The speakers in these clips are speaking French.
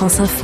France Info.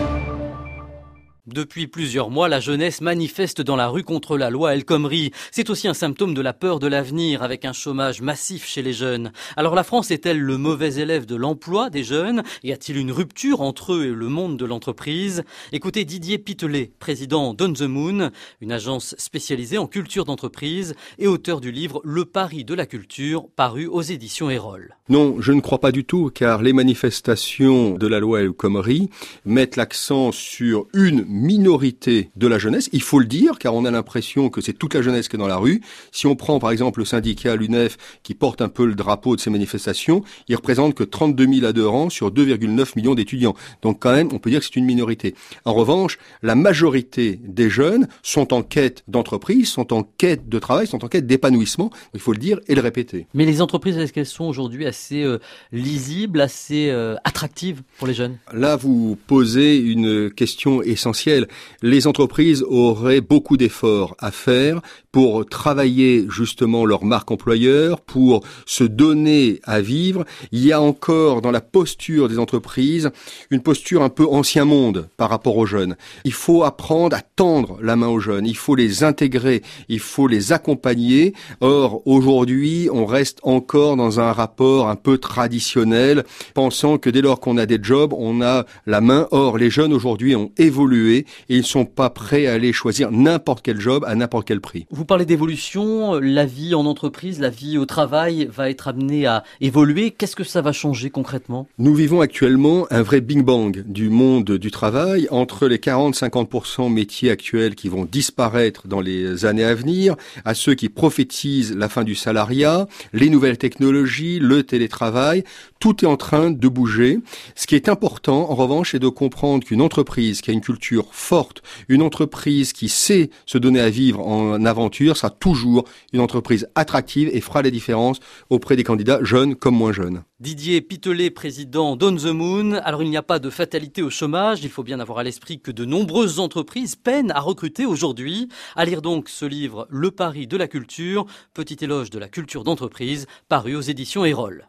Depuis plusieurs mois, la jeunesse manifeste dans la rue contre la loi El Khomri. C'est aussi un symptôme de la peur de l'avenir, avec un chômage massif chez les jeunes. Alors la France est-elle le mauvais élève de l'emploi des jeunes? Y a-t-il une rupture entre eux et le monde de l'entreprise? Écoutez Didier Pitelet, président d'On the Moon, une agence spécialisée en culture d'entreprise et auteur du livre Le pari de la culture, paru aux éditions Erol. Non, je ne crois pas du tout, car les manifestations de la loi El Khomri mettent l'accent sur une minorité de la jeunesse. Il faut le dire, car on a l'impression que c'est toute la jeunesse qui est dans la rue. Si on prend par exemple le syndicat l'UNEF, qui porte un peu le drapeau de ces manifestations, il représente que 32 000 adhérents sur 2,9 millions d'étudiants. Donc quand même, on peut dire que c'est une minorité. En revanche, la majorité des jeunes sont en quête d'entreprise, sont en quête de travail, sont en quête d'épanouissement. Il faut le dire et le répéter. Mais les entreprises, est-ce qu'elles sont aujourd'hui assez lisibles, assez attractives pour les jeunes? Là, vous posez une question essentielle. Les entreprises auraient beaucoup d'efforts à faire pour travailler justement leur marque employeur, pour se donner à vivre. Il y a encore dans la posture des entreprises une posture un peu ancien monde par rapport aux jeunes. Il faut apprendre à tendre la main aux jeunes, il faut les intégrer, il faut les accompagner. Or, aujourd'hui, on reste encore dans un rapport un peu traditionnel, pensant que dès lors qu'on a des jobs, on a la main. Or, les jeunes aujourd'hui ont évolué et ils ne sont pas prêts à aller choisir n'importe quel job à n'importe quel prix. Vous parlez d'évolution, la vie en entreprise, la vie au travail va être amenée à évoluer. Qu'est-ce que ça va changer concrètement? Nous vivons actuellement un vrai Big Bang du monde du travail, entre les 40-50% métiers actuels qui vont disparaître dans les années à venir, à ceux qui prophétisent la fin du salariat, les nouvelles technologies, le télétravail. Tout est en train de bouger. Ce qui est important, en revanche, c'est de comprendre qu'une entreprise qui a une culture forte, une entreprise qui sait se donner à vivre en aventure, sera toujours une entreprise attractive et fera la différence auprès des candidats jeunes comme moins jeunes. Didier Pitelet, président d'On the Moon. Alors il n'y a pas de fatalité au chômage. Il faut bien avoir à l'esprit que de nombreuses entreprises peinent à recruter aujourd'hui. À lire donc ce livre, Le pari de la culture, petit éloge de la culture d'entreprise, paru aux éditions Erol.